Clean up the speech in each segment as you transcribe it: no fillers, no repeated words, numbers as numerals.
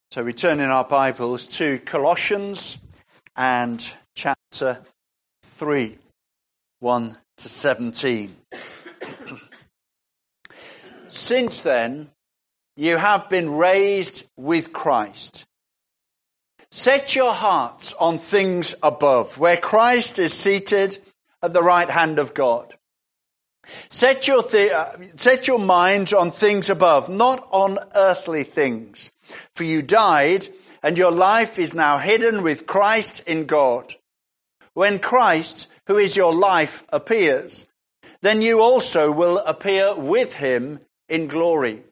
So we turn in our Bibles to Colossians and chapter 3, 1 to 17. Since then, you have been raised with Christ. Set your hearts on things above, where Christ is seated at the right hand of God. Set your minds on things above, not on earthly things. For you died, and your life is now hidden with Christ in God. When Christ, who is your life, appears, then you also will appear with him in glory.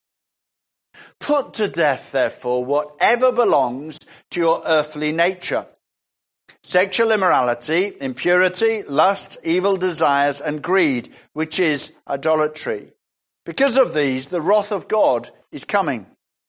Put to death, therefore, whatever belongs to your earthly nature: sexual immorality, impurity, lust, evil desires, and greed, which is idolatry. Because of these, the wrath of God is coming.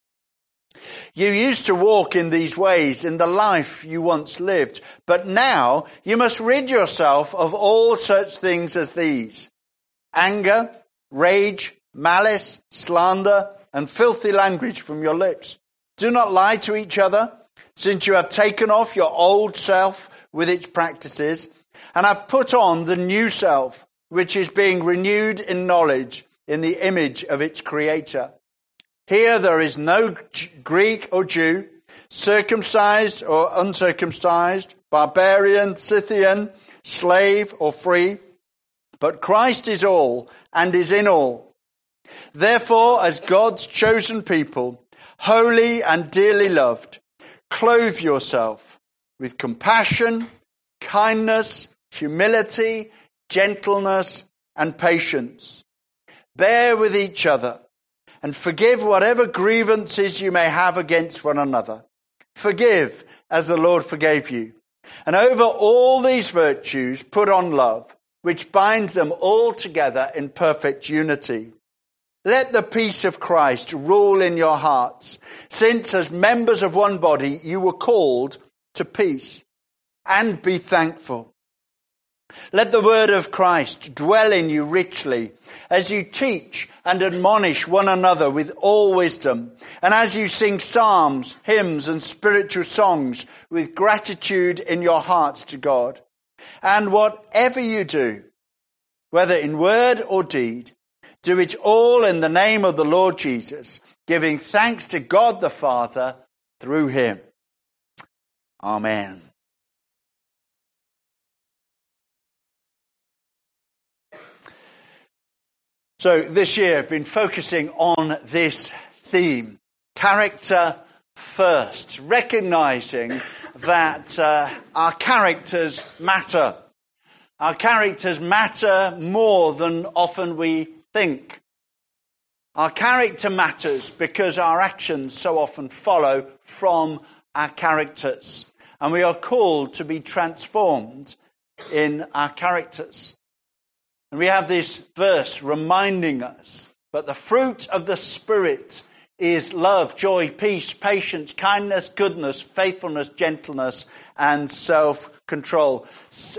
You used to walk in these ways in the life you once lived, but now you must rid yourself of all such things as these: anger, rage, malice, slander, and filthy language from your lips. Do not lie to each other, since you have taken off your old self with its practices, and have put on the new self, which is being renewed in knowledge in the image of its creator. Here there is no Greek or Jew, circumcised or uncircumcised, barbarian, Scythian, slave or free, but Christ is all and is in all. Therefore, as God's chosen people, holy and dearly loved, clothe yourself with compassion, kindness, humility, gentleness, and patience. Bear with each other, and forgive whatever grievances you may have against one another. Forgive as the Lord forgave you. And over all these virtues put on love, which binds them all together in perfect unity. Let the peace of Christ rule in your hearts, since as members of one body you were called to peace. And be thankful. Let the word of Christ dwell in you richly, as you teach and admonish one another with all wisdom, and as you sing psalms, hymns, and spiritual songs with gratitude in your hearts to God. And whatever you do, whether in word or deed, do it all in the name of the Lord Jesus, giving thanks to God the Father through him. Amen. So this year I've been focusing on this theme, character first, recognizing that our characters matter. Our characters matter more than often we think. Our character matters because our actions so often follow from our characters. And we are called to be transformed in our characters. And we have this verse reminding us, but the fruit of the Spirit is love, joy, peace, patience, kindness, goodness, faithfulness, gentleness, and self-control.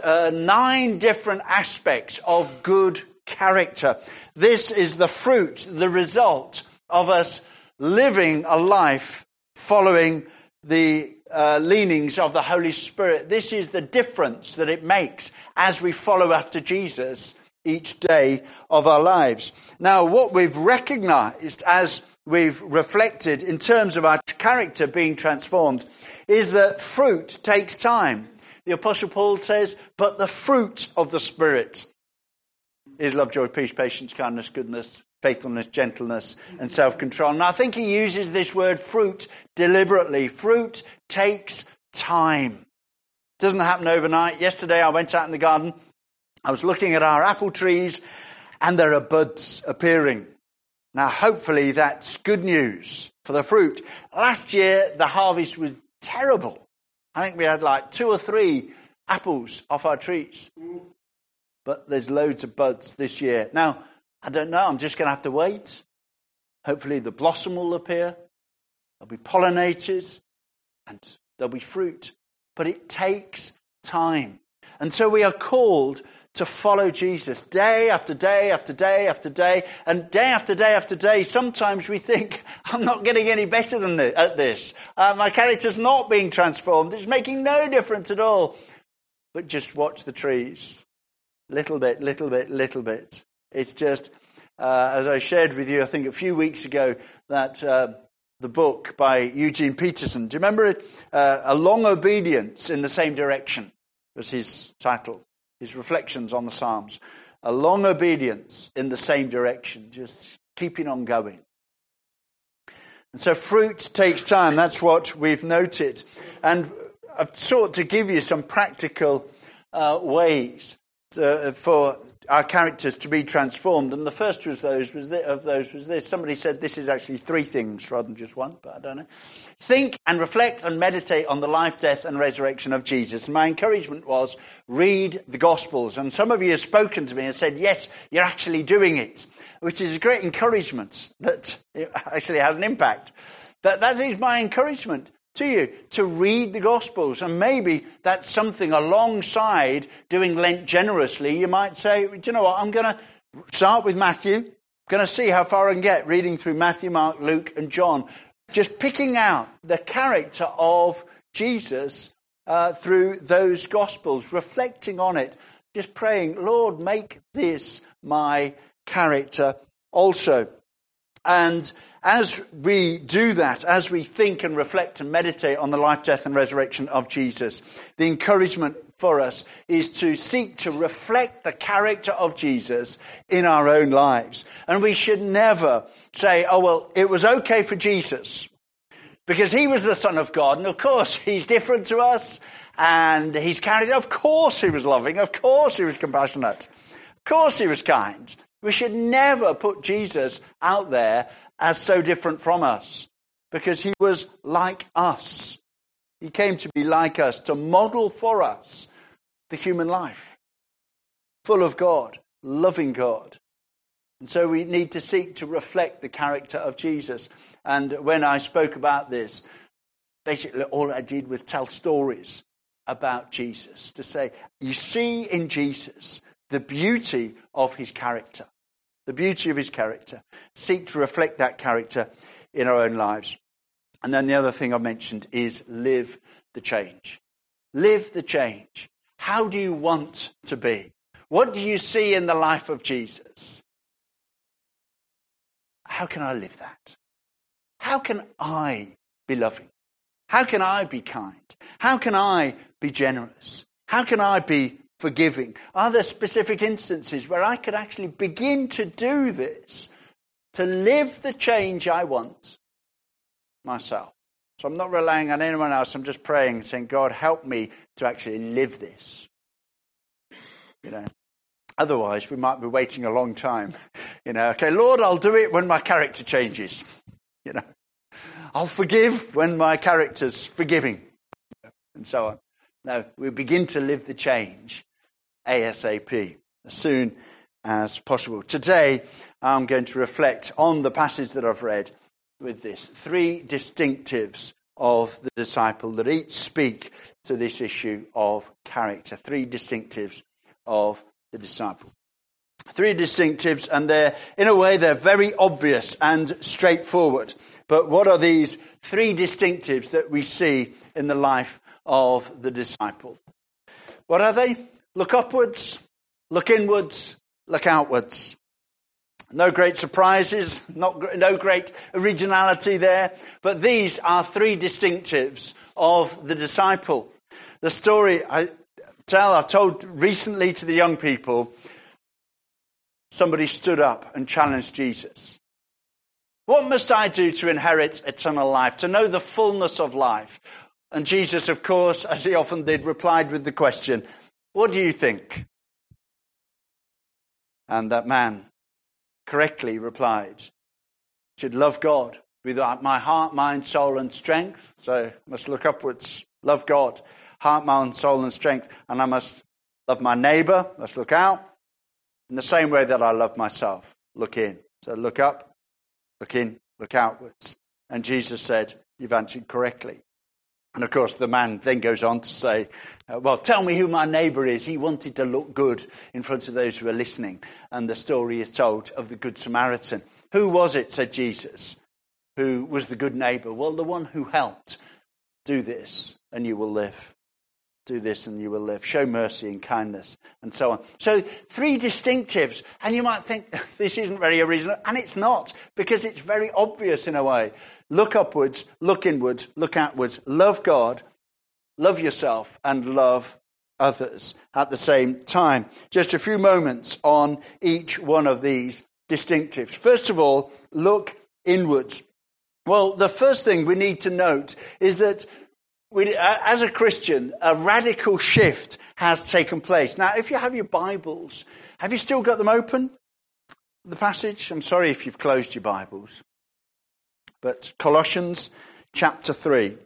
9 different aspects of good character. This is the fruit, the result of us living a life following the leanings of the Holy Spirit. This is the difference that it makes as we follow after Jesus each day of our lives. Now, what we've recognized as we've reflected in terms of our character being transformed is that fruit takes time. The Apostle Paul says, but the fruit of the Spirit is love, joy, peace, patience, kindness, goodness, faithfulness, gentleness, and self-control. And I think he uses this word fruit deliberately. Fruit takes time. It doesn't happen overnight. Yesterday I went out in the garden. I was looking at our apple trees, and there are buds appearing. Now, hopefully that's good news for the fruit. Last year, the harvest was terrible. I think we had like 2 or 3 apples off our trees. But there's loads of buds this year. Now, I don't know. I'm just going to have to wait. Hopefully the blossom will appear. They'll be pollinated, and there'll be fruit. But it takes time. And so we are called to follow Jesus day after day after day after day, and day after day after day. Sometimes we think, I'm not getting any better than this, at this. My character's not being transformed. It's making no difference at all. But just watch the trees. Little bit, little bit, little bit. It's just, as I shared with you, I think a few weeks ago, that the book by Eugene Peterson. Do you remember it? A Long Obedience in the Same Direction was his title. His reflections on the Psalms. A long obedience in the same direction, just keeping on going. And so fruit takes time. That's what we've noted. And I've sought to give you some practical ways for our characters to be transformed. And the first of those was this. Somebody said this is actually 3 things rather than just one, but I don't know. Think and reflect and meditate on the life, death and resurrection of Jesus. And my encouragement was read the Gospels. And some of you have spoken to me and said, yes, you're actually doing it, which is a great encouragement that it actually has an impact. But that is my encouragement to you, to read the Gospels. And maybe that's something alongside doing Lent generously. You might say, do you know what, I'm going to start with Matthew. I'm going to see how far I can get reading through Matthew, Mark, Luke and John. Just picking out the character of Jesus through those Gospels, reflecting on it, just praying, Lord, make this my character also. And as we do that, as we think and reflect and meditate on the life, death and resurrection of Jesus, the encouragement for us is to seek to reflect the character of Jesus in our own lives. And we should never say, oh, well, it was okay for Jesus because he was the Son of God. And of course, he's different to us and his character. Of course, he was loving. Of course, he was compassionate. Of course, he was kind. We should never put Jesus out there as so different from us, because he was like us. He came to be like us, to model for us the human life, full of God, loving God. And so we need to seek to reflect the character of Jesus. And when I spoke about this, basically all I did was tell stories about Jesus, to say, you see in Jesus the beauty of his character. The beauty of his character. Seek to reflect that character in our own lives. And then the other thing I mentioned is live the change. Live the change. How do you want to be? What do you see in the life of Jesus? How can I live that? How can I be loving? How can I be kind? How can I be generous? How can I be forgiving? Are there specific instances where I could actually begin to do this, to live the change I want myself? So I'm not relying on anyone else. I'm just praying, saying, God, help me to actually live this. Otherwise we might be waiting a long time. Okay, Lord, I'll do it when my character changes. I'll forgive when my character's forgiving, and so on. No, we begin to live the change ASAP, as soon as possible. Today, I'm going to reflect on the passage that I've read with this. 3 distinctives of the disciple that each speak to this issue of character. 3 distinctives of the disciple. 3 distinctives, and in a way, they're very obvious and straightforward. But what are these 3 distinctives that we see in the life of the disciple? What are they? Look upwards, look inwards, look outwards. No great surprises, no great originality there, but these are 3 distinctives of the disciple. The story I've told recently to the young people, somebody stood up and challenged Jesus. What must I do to inherit eternal life, to know the fullness of life? And Jesus, of course, as he often did, replied with the question, what do you think? And that man correctly replied, should love God with my heart, mind, soul and strength. So I must look upwards, love God, heart, mind, soul and strength. And I must love my neighbour, must look out. In the same way that I love myself, look in. So look up, look in, look outwards. And Jesus said, you've answered correctly. And of course, the man then goes on to say, well, tell me who my neighbour is. He wanted to look good in front of those who are listening. And the story is told of the Good Samaritan. Who was it, said Jesus, who was the good neighbour? Well, the one who helped. Do this and you will live. Do this and you will live. Show mercy and kindness and so on. So 3 distinctives. And you might think this isn't very original. And it's not, because it's very obvious in a way. Look upwards, look inwards, look outwards. Love God, love yourself, and love others at the same time. Just a few moments on each one of these distinctives. First of all, look inwards. Well, the first thing we need to note is that as a Christian, a radical shift has taken place. Now, if you have your Bibles, have you still got them open? The passage? I'm sorry if you've closed your Bibles. But Colossians chapter 3.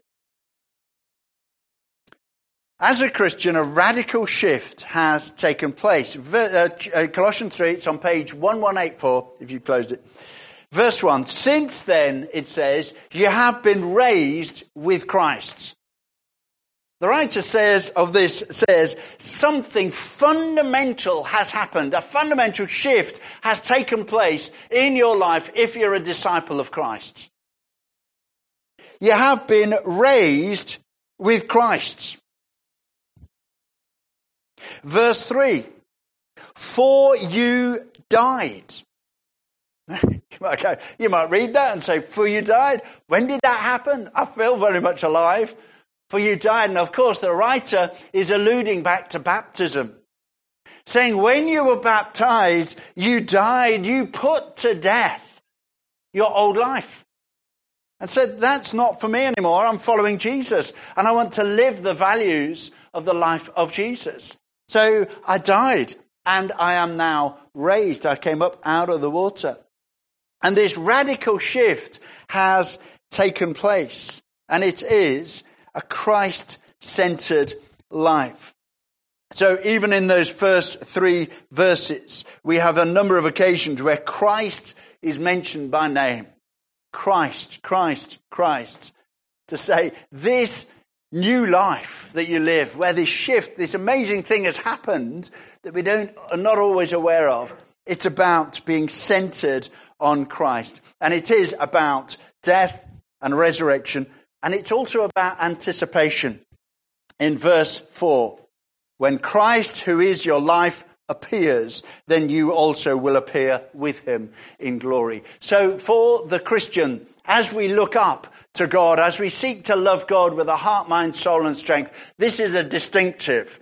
As a Christian, a radical shift has taken place. Colossians 3, it's on page 1184, if you've closed it. Verse 1, since then, it says, you have been raised with Christ. The writer says, something fundamental has happened. A fundamental shift has taken place in your life if you're a disciple of Christ. You have been raised with Christ. Verse 3, for you died. You might read that and say, for you died? When did that happen? I feel very much alive. For you died. And of course, the writer is alluding back to baptism. Saying when you were baptized, you died, you put to death your old life. And said, that's not for me anymore. I'm following Jesus. And I want to live the values of the life of Jesus. So I died and I am now raised. I came up out of the water. And this radical shift has taken place. And it is a Christ-centered life. So even in those first 3 verses, we have a number of occasions where Christ is mentioned by name. Christ, Christ, Christ. To say this new life that you live, where this shift, this amazing thing has happened that we are not always aware of. It's about being centered on Christ. And it is about death and resurrection. And it's also about anticipation. In verse 4, when Christ, who is your life, appears, then you also will appear with him in glory. So for the Christian, as we look up to God, as we seek to love God with a heart, mind, soul and strength, this is a distinctive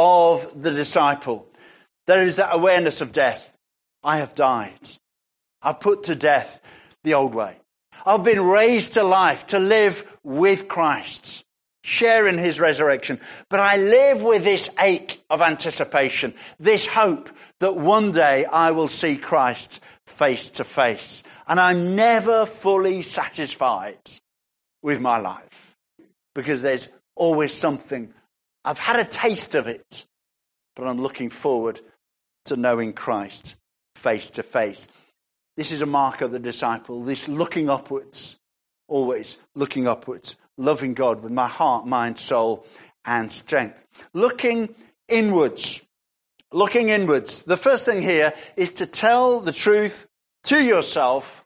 of the disciple. There is that awareness of death. I have died. I've put to death the old way. I've been raised to life to live with Christ, share in his resurrection. But I live with this ache of anticipation, this hope that one day I will see Christ face to face. And I'm never fully satisfied with my life because there's always something. I've had a taste of it, but I'm looking forward to knowing Christ face to face. This is a mark of the disciple, this looking upwards, always looking upwards, loving God with my heart, mind, soul, and strength. Looking inwards. Looking inwards. The first thing here is to tell the truth to yourself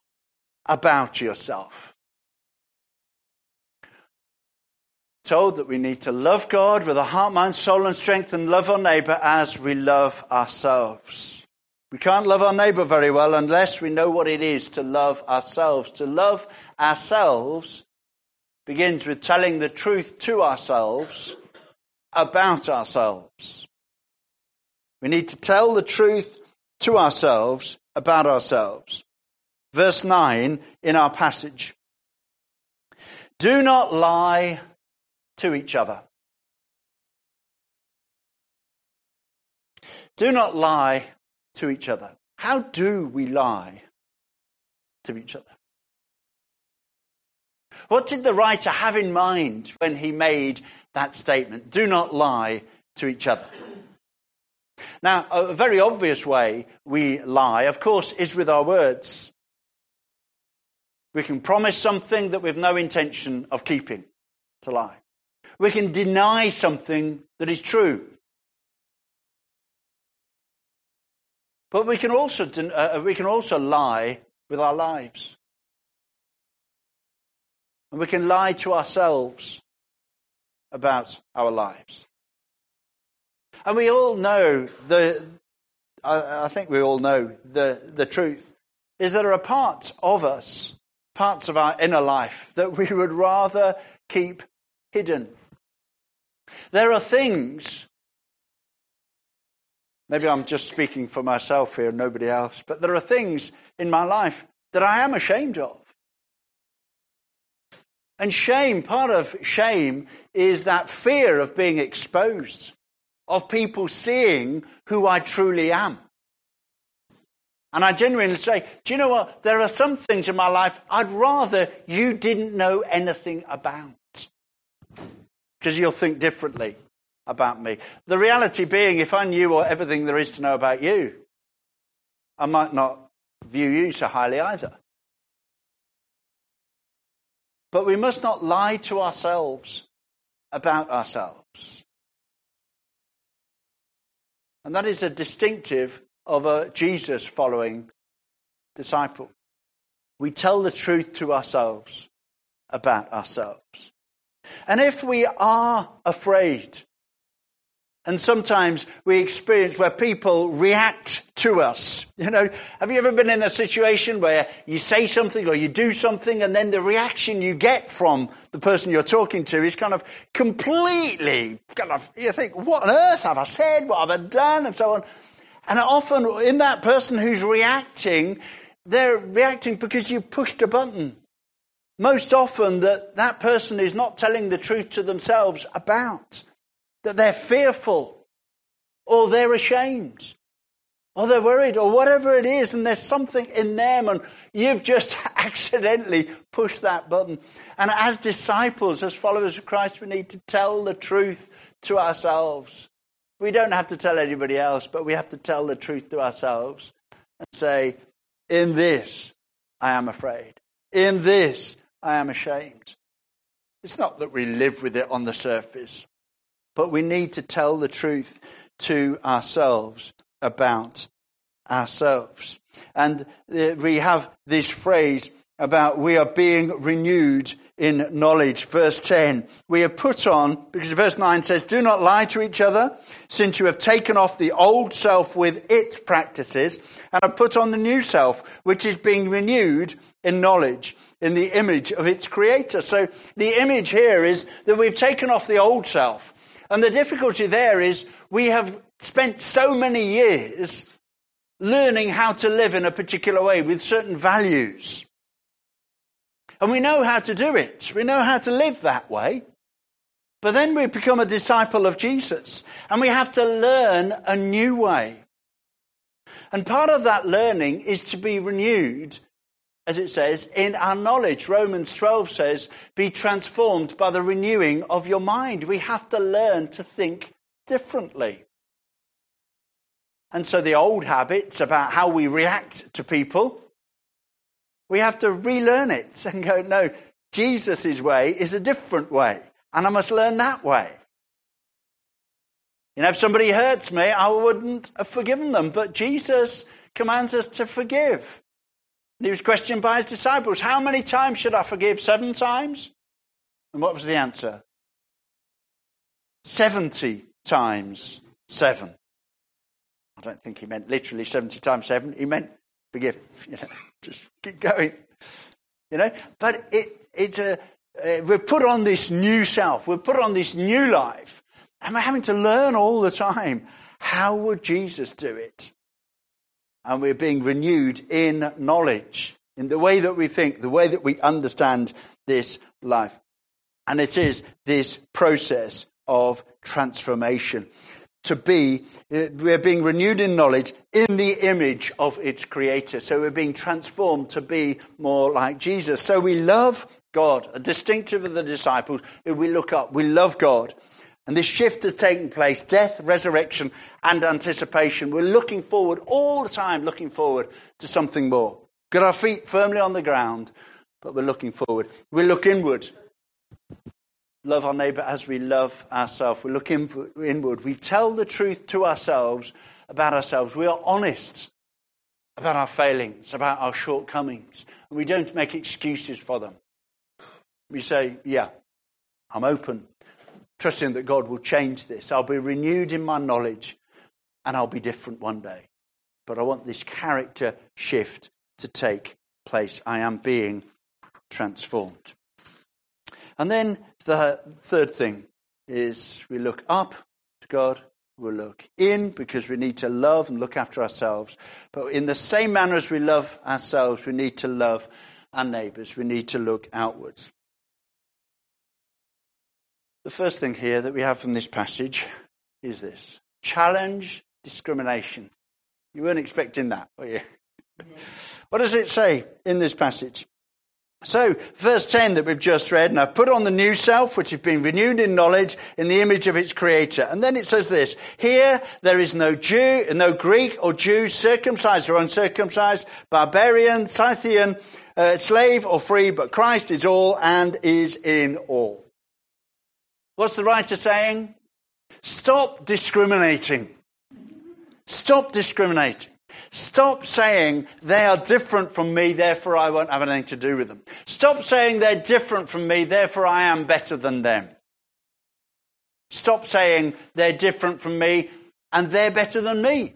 about yourself. Told that we need to love God with a heart, mind, soul, and strength, and love our neighbour as we love ourselves. We can't love our neighbour very well unless we know what it is to love ourselves. To love ourselves begins with telling the truth to ourselves about ourselves. We need to tell the truth to ourselves about ourselves. Verse 9 in our passage. Do not lie to each other. Do not lie to each other. How do we lie to each other? What did the writer have in mind when he made that statement? Do not lie to each other. Now, a very obvious way we lie, of course, is with our words. We can promise something that we've no intention of keeping, to lie. We can deny something that is true. But we can also lie with our lives. And we can lie to ourselves about our lives. And we all know I think we all know the truth is there are parts of us, parts of our inner life that we would rather keep hidden. There are things, maybe I'm just speaking for myself here and nobody else, but there are things in my life that I am ashamed of. And shame, part of shame is that fear of being exposed, of people seeing who I truly am. And I genuinely say, do you know what? There are some things in my life I'd rather you didn't know anything about. Because you'll think differently about me. The reality being, if I knew everything there is to know about you, I might not view you so highly either. But we must not lie to ourselves about ourselves. And that is a distinctive of a Jesus-following disciple. We tell the truth to ourselves about ourselves. And if we are afraid, and sometimes we experience where people react to us. You know, have you ever been in a situation where you say something or you do something and then the reaction you get from the person you're talking to is kind of completely, you think, what on earth have I said? What have I done? And so on. And often in that person who's reacting, they're reacting because you pushed a button. Most often that person is not telling the truth to themselves about. That they're fearful, or they're ashamed, or they're worried, or whatever it is, and there's something in them, and you've just accidentally pushed that button. And as disciples, as followers of Christ, we need to tell the truth to ourselves. We don't have to tell anybody else, but we have to tell the truth to ourselves and say, in this, I am afraid. In this, I am ashamed. It's not that we live with it on the surface. But we need to tell the truth to ourselves about ourselves. And we have this phrase about we are being renewed in knowledge. Verse 10, we have put on, because verse 9 says, do not lie to each other, since you have taken off the old self with its practices, and have put on the new self, which is being renewed in knowledge, in the image of its creator. So the image here is that we've taken off the old self. And the difficulty there is we have spent so many years learning how to live in a particular way with certain values. And we know how to do it. We know how to live that way. But then we become a disciple of Jesus. And we have to learn a new way. And part of that learning is to be renewed, as it says, in our knowledge. Romans 12 says, be transformed by the renewing of your mind. We have to learn to think differently. And so the old habits about how we react to people, we have to relearn it and go, no, Jesus' way is a different way. And I must learn that way. You know, if somebody hurts me, I wouldn't have forgiven them. But Jesus commands us to forgive. And he was questioned by his disciples, how many times should I forgive? 7 times? And what was the answer? 70 times 7. I don't think he meant literally 70 times 7. He meant forgive. You know, just keep going. You know, but we've put on this new self. We've put on this new life. And we're having to learn all the time. How would Jesus do it? And we're being renewed in knowledge, in the way that we think, the way that we understand this life. And it is this process of transformation. We're being renewed in knowledge in the image of its creator. So we're being transformed to be more like Jesus. So we love God, a distinctive of the disciples who we look up. We love God. And this shift has taken place, death, resurrection, and anticipation. We're looking forward, all the time looking forward to something more. Got our feet firmly on the ground, but we're looking forward. We look inward. love our neighbour as we love ourselves. We look inward. We tell the truth to ourselves about ourselves. We are honest about our failings, about our shortcomings. And we don't make excuses for them. We say, yeah, I'm open, trusting that God will change this. I'll be renewed in my knowledge and I'll be different one day. But I want this character shift to take place. I am being transformed. And then the third thing is we look up to God. We'll look in because we need to love and look after ourselves. But in the same manner as we love ourselves, we need to love our neighbours. We need to look outwards. The first thing here that we have from this passage is this. Challenge discrimination. You weren't expecting that, were you? What does it say in this passage? So, verse 10 that we've just read, and I've put on the new self, which has been renewed in knowledge in the image of its creator. And then it says this, here there is no Jew, no Greek or Jew, circumcised or uncircumcised, barbarian, Scythian, slave or free, but Christ is all and is in all. What's the writer saying? Stop discriminating. Stop discriminating. Stop saying they are different from me, therefore I won't have anything to do with them. Stop saying they're different from me, therefore I am better than them. Stop saying they're different from me and they're better than me.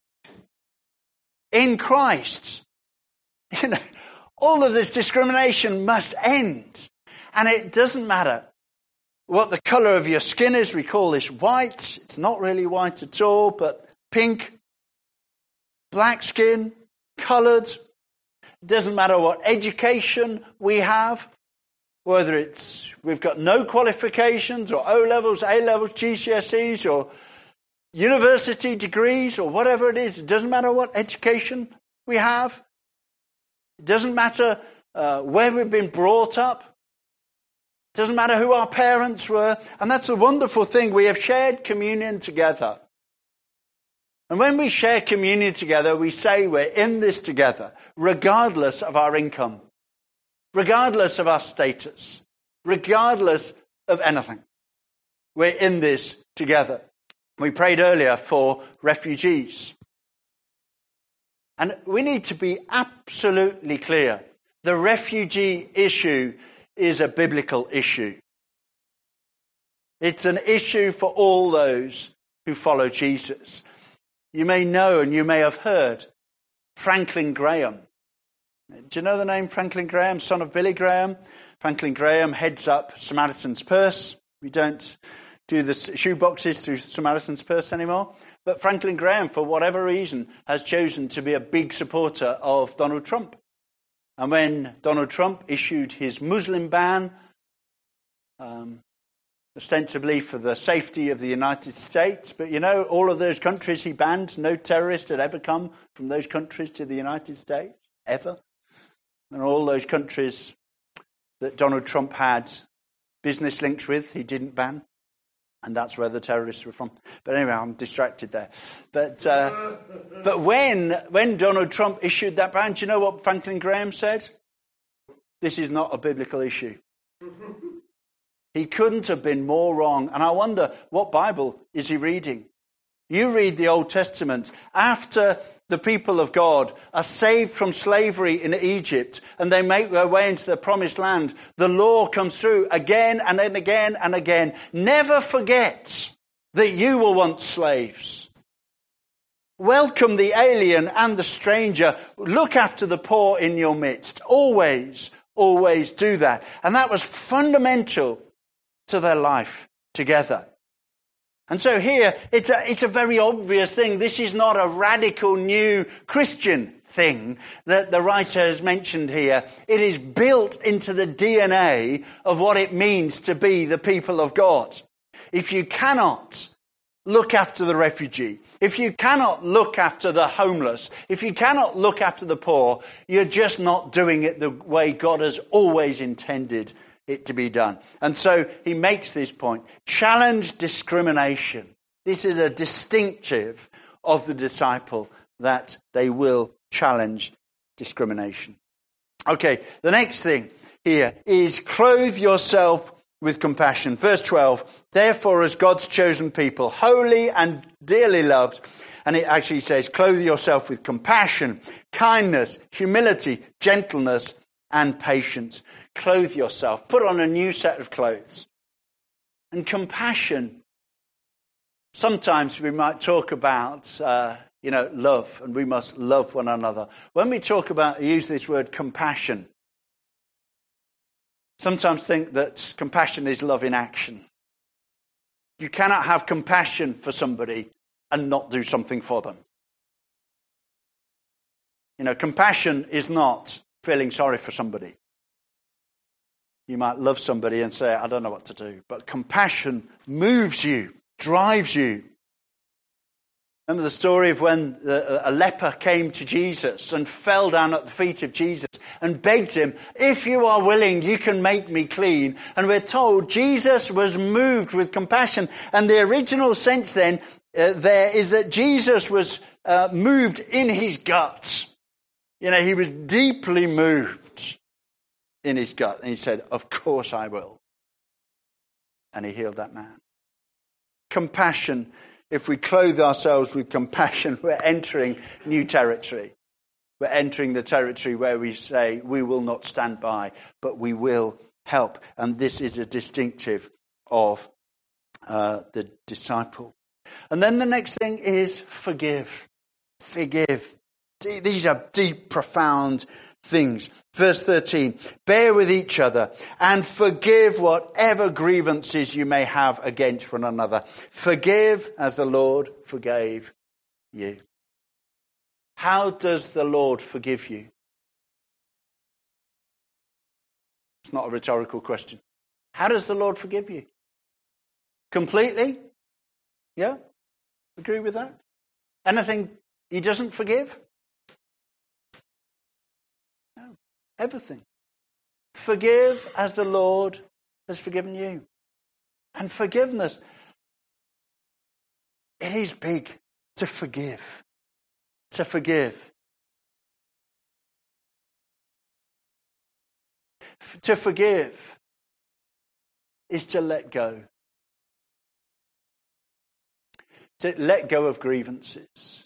In Christ, all of this discrimination must end. And it doesn't matter what the colour of your skin is. We call this white. It's not really white at all, but pink. Black skin, coloured, it doesn't matter what education we have, whether it's we've got no qualifications or O-levels, A-levels, GCSEs or university degrees or whatever it is. It doesn't matter what education we have. It doesn't matter where we've been brought up. It doesn't matter who our parents were. And that's a wonderful thing. We have shared communion together. And when we share communion together, we say we're in this together, regardless of our income, regardless of our status, regardless of anything. We're in this together. We prayed earlier for refugees. And we need to be absolutely clear. The refugee issue is a biblical issue. It's an issue for all those who follow Jesus. You may know and you may have heard Franklin Graham. Do you know the name Franklin Graham, son of Billy Graham? Franklin Graham heads up Samaritan's Purse. We don't do the shoe boxes through Samaritan's Purse anymore. But Franklin Graham, for whatever reason, has chosen to be a big supporter of Donald Trump. And when Donald Trump issued his Muslim ban, ostensibly for the safety of the United States. But all of those countries he banned, no terrorist had ever come from those countries to the United States, ever. And all those countries that Donald Trump had business links with, he didn't ban. And that's where the terrorists were from. But anyway, I'm distracted there. But when Donald Trump issued that ban, do you know what Franklin Graham said? This is not a biblical issue. He couldn't have been more wrong. And I wonder, what Bible is he reading? You read the Old Testament. After the people of God are saved from slavery in Egypt and they make their way into the promised land, the law comes through again and then again and again. Never forget that you were once slaves. Welcome the alien and the stranger. Look after the poor in your midst. Always, always do that. And that was fundamental to their life together. And so here, it's a very obvious thing. This is not a radical new Christian thing that the writer has mentioned here. It is built into the DNA of what it means to be the people of God. If you cannot look after the refugee, if you cannot look after the homeless, if you cannot look after the poor, you're just not doing it the way God has always intended it to be done. And so he makes this point. Challenge discrimination. This is a distinctive of the disciple, that they will challenge discrimination. Okay, the next thing here is clothe yourself with compassion. Verse 12, therefore as God's chosen people, holy and dearly loved, and it actually says, clothe yourself with compassion, kindness, humility, gentleness, and patience. Clothe yourself. Put on a new set of clothes. And compassion. Sometimes we might talk about, love, and we must love one another. When we use this word compassion, sometimes think that compassion is love in action. You cannot have compassion for somebody and not do something for them. Compassion is not feeling sorry for somebody. You might love somebody and say, I don't know what to do. But compassion moves you, drives you. Remember the story of when a leper came to Jesus and fell down at the feet of Jesus and begged him, if you are willing, you can make me clean. And we're told Jesus was moved with compassion. And the original sense then there is that Jesus was moved in his gut. He was deeply moved in his gut. And he said, of course I will. And he healed that man. Compassion. If we clothe ourselves with compassion, we're entering new territory. We're entering the territory where we say, we will not stand by, but we will help. And this is a distinctive of the disciple. And then the next thing is forgive. Forgive. These are deep, profound things. Verse 13, bear with each other and forgive whatever grievances you may have against one another. Forgive as the Lord forgave you. How does the Lord forgive you? It's not a rhetorical question. How does the Lord forgive you? Completely? Yeah? Agree with that? Anything he doesn't forgive? Everything. Forgive as the Lord has forgiven you. And forgiveness, it is big to forgive. To forgive. To forgive is to let go. To let go of grievances.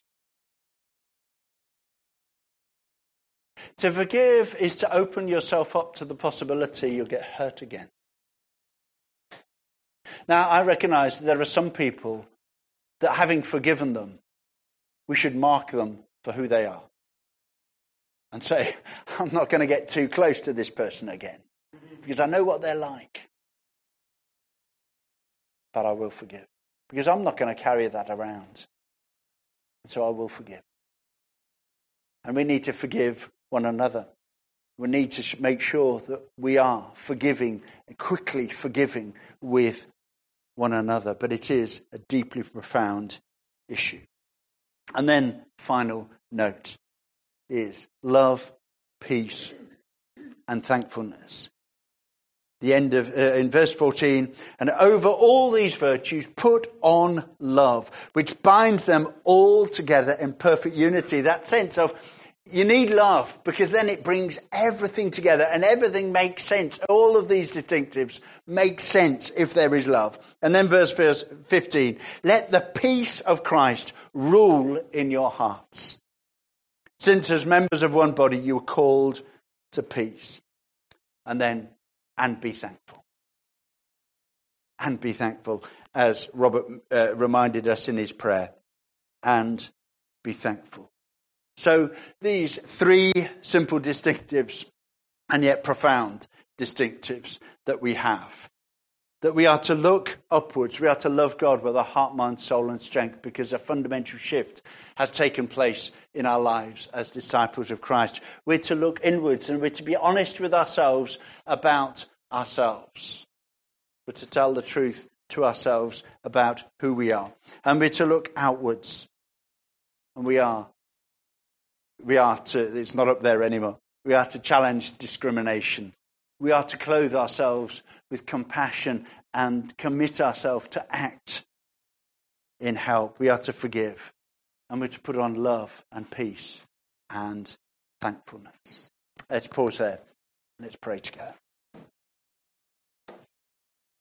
To forgive is to open yourself up to the possibility you'll get hurt again. Now, I recognise there are some people that having forgiven them, we should mark them for who they are. And say, I'm not going to get too close to this person again. Because I know what they're like. But I will forgive. Because I'm not going to carry that around. And so I will forgive. And we need to forgive one another. We need to make sure that we are forgiving, quickly forgiving with one another. But it is a deeply profound issue. And then, final note is love, peace, and thankfulness. The end of in verse 14, and over all these virtues put on love, which binds them all together in perfect unity. That sense of you need love, because then it brings everything together and everything makes sense. All of these distinctives make sense if there is love. And then verse 15, let the peace of Christ rule in your hearts. Since as members of one body you are called to peace. And then, and be thankful. And be thankful, as Robert reminded us in his prayer. And be thankful. So these three simple distinctives and yet profound distinctives that we have. That we are to look upwards. We are to love God with our heart, mind, soul and strength, because a fundamental shift has taken place in our lives as disciples of Christ. We're to look inwards and we're to be honest with ourselves about ourselves. We're to tell the truth to ourselves about who we are. And we're to look outwards. And we are to, it's not up there anymore. We are to challenge discrimination. We are to clothe ourselves with compassion and commit ourselves to act in help. We are to forgive. And we're to put on love and peace and thankfulness. Let's pause there. Let's pray together.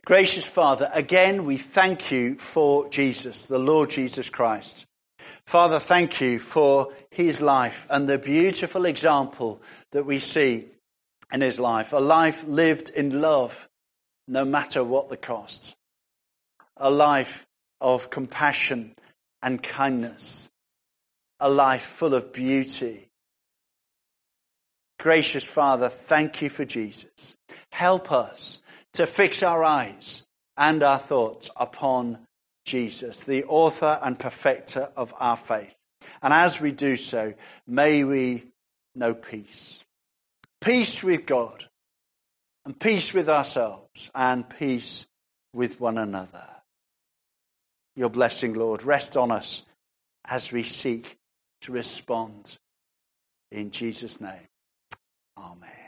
Gracious Father, again we thank you for Jesus, the Lord Jesus Christ. Father, thank you for his life and the beautiful example that we see in his life. A life lived in love, no matter what the cost. A life of compassion and kindness. A life full of beauty. Gracious Father, thank you for Jesus. Help us to fix our eyes and our thoughts upon Jesus, the author and perfecter of our faith. And as we do so, may we know peace. Peace with God, and peace with ourselves, and peace with one another. Your blessing, Lord, rest on us as we seek to respond. In Jesus' name, amen.